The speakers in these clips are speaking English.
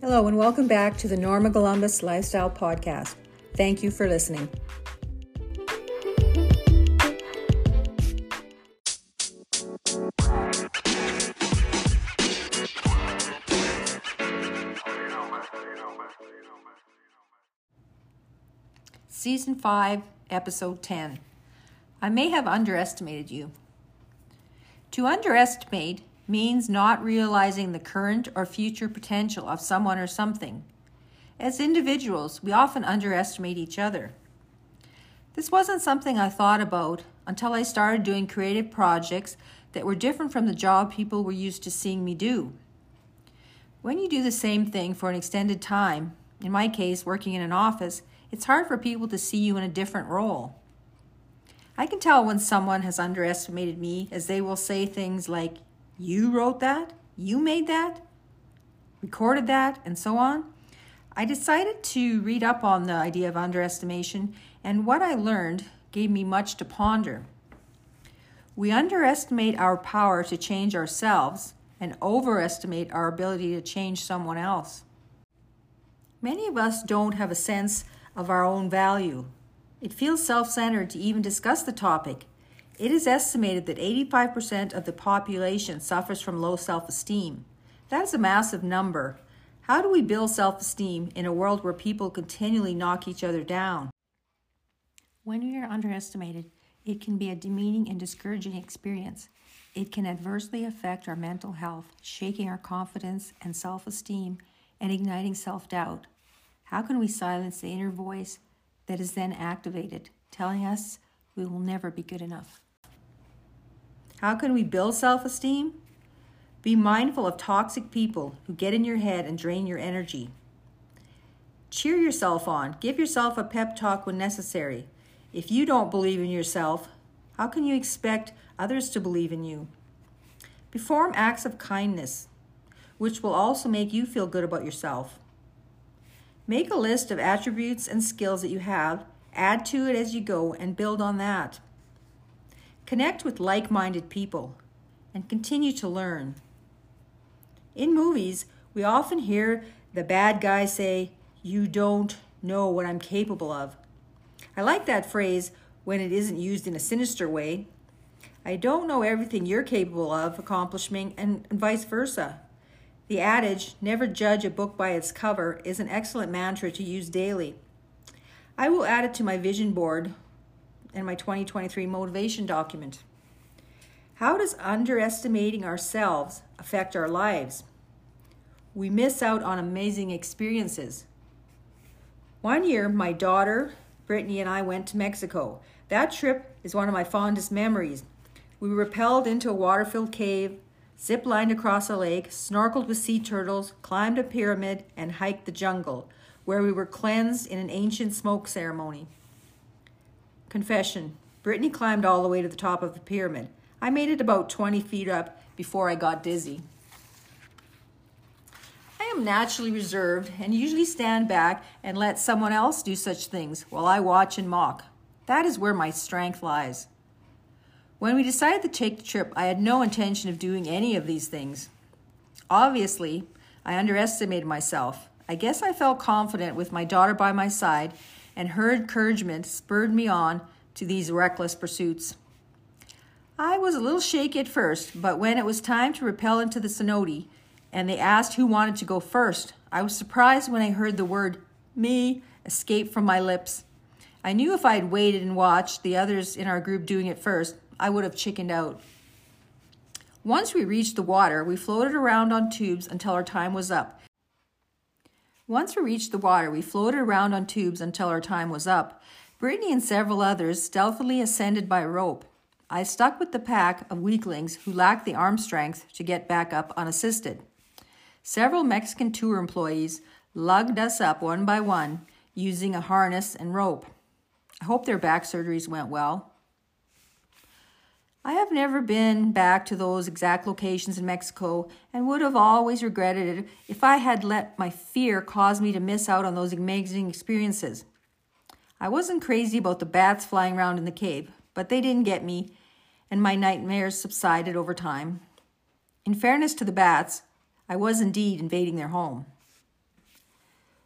Hello and welcome back to the Norma Columbus Lifestyle Podcast. Thank you for listening. Season 5, Episode 10. I may have underestimated you. To underestimate means not realizing the current or future potential of someone or something. As individuals, we often underestimate each other. This wasn't something I thought about until I started doing creative projects that were different from the job people were used to seeing me do. When you do the same thing for an extended time, in my case, working in an office, it's hard for people to see you in a different role. I can tell when someone has underestimated me as they will say things like, "You wrote that? You made that? Recorded that?" and so on. I decided to read up on the idea of underestimation, and what I learned gave me much to ponder. We underestimate our power to change ourselves and overestimate our ability to change someone else. Many of us don't have a sense of our own value. It feels self-centered to even discuss the topic. It is estimated that 85% of the population suffers from low self-esteem. That is a massive number. How do we build self-esteem in a world where people continually knock each other down? When we are underestimated, it can be a demeaning and discouraging experience. It can adversely affect our mental health, shaking our confidence and self-esteem and igniting self-doubt. How can we silence the inner voice that is then activated, telling us we will never be good enough? How can we build self-esteem? Be mindful of toxic people who get in your head and drain your energy. Cheer yourself on. Give yourself a pep talk when necessary. If you don't believe in yourself, how can you expect others to believe in you? Perform acts of kindness, which will also make you feel good about yourself. Make a list of attributes and skills that you have, add to it as you go, and build on that. Connect with like-minded people and continue to learn. In movies, we often hear the bad guy say, "You don't know what I'm capable of." I like that phrase when it isn't used in a sinister way. I don't know everything you're capable of accomplishing, and vice versa. The adage, "Never judge a book by its cover," is an excellent mantra to use daily. I will add it to my vision board and my 2023 motivation document. How does underestimating ourselves affect our lives? We miss out on amazing experiences. One year, my daughter, Brittany, and I went to Mexico. That trip is one of my fondest memories. We rappelled into a water-filled cave, zip-lined across a lake, snorkeled with sea turtles, climbed a pyramid, and hiked the jungle, where we were cleansed in an ancient smoke ceremony. Confession, Brittany climbed all the way to the top of the pyramid. I made it about 20 feet up before I got dizzy. I am naturally reserved and usually stand back and let someone else do such things while I watch and mock. That is where my strength lies. When we decided to take the trip, I had no intention of doing any of these things. Obviously, I underestimated myself. I guess I felt confident with my daughter by my side, and her encouragement spurred me on to these reckless pursuits. I was a little shaky at first, but when it was time to rappel into the cenote and they asked who wanted to go first, I was surprised when I heard the word "me" escape from my lips. I knew if I had waited and watched the others in our group doing it first, I would have chickened out. Once we reached the water, we floated around on tubes until our time was up. Brittany and several others stealthily ascended by rope. I stuck with the pack of weaklings who lacked the arm strength to get back up unassisted. Several Mexican tour employees lugged us up one by one using a harness and rope. I hope their back surgeries went well. I have never been back to those exact locations in Mexico and would have always regretted it if I had let my fear cause me to miss out on those amazing experiences. I wasn't crazy about the bats flying around in the cave, but they didn't get me, and my nightmares subsided over time. In fairness to the bats, I was indeed invading their home.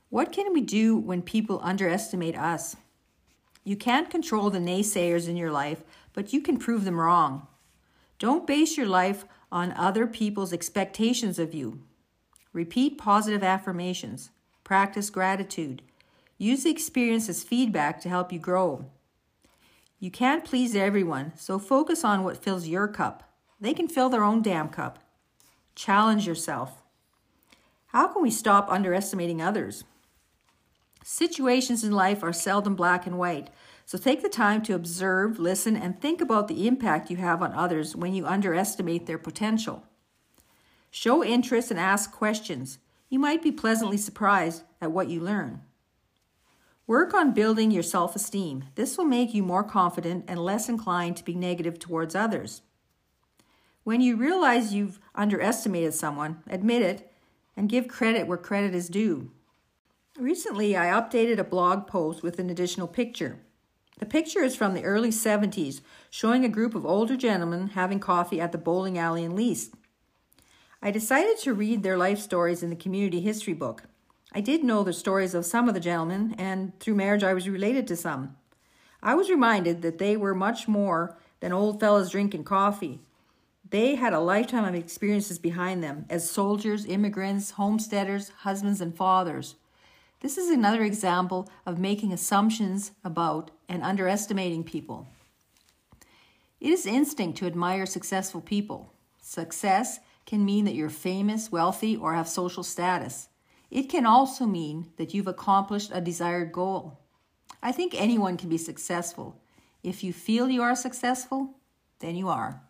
What can we do when people underestimate us? You can't control the naysayers in your life, but you can prove them wrong. Don't base your life on other people's expectations of you. Repeat positive affirmations. Practice gratitude. Use the experience as feedback to help you grow. You can't please everyone, so focus on what fills your cup. They can fill their own damn cup. Challenge yourself. How can we stop underestimating others? Situations in life are seldom black and white, so take the time to observe, listen, and think about the impact you have on others when you underestimate their potential. Show interest and ask questions. You might be pleasantly surprised at what you learn. Work on building your self-esteem. This will make you more confident and less inclined to be negative towards others. When you realize you've underestimated someone, admit it and give credit where credit is due. Recently, I updated a blog post with an additional picture. The picture is from the early 70s, showing a group of older gentlemen having coffee at the bowling alley in Least. I decided to read their life stories in the community history book. I did know the stories of some of the gentlemen, and through marriage I was related to some. I was reminded that they were much more than old fellas drinking coffee. They had a lifetime of experiences behind them as soldiers, immigrants, homesteaders, husbands, and fathers. This is another example of making assumptions about and underestimating people. It is instinct to admire successful people. Success can mean that you're famous, wealthy, or have social status. It can also mean that you've accomplished a desired goal. I think anyone can be successful. If you feel you are successful, then you are.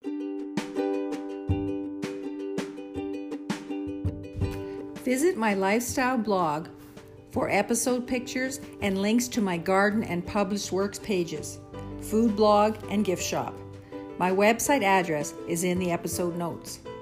Visit my lifestyle blog for episode pictures and links to my garden and published works pages, food blog, and gift shop. My website address is in the episode notes.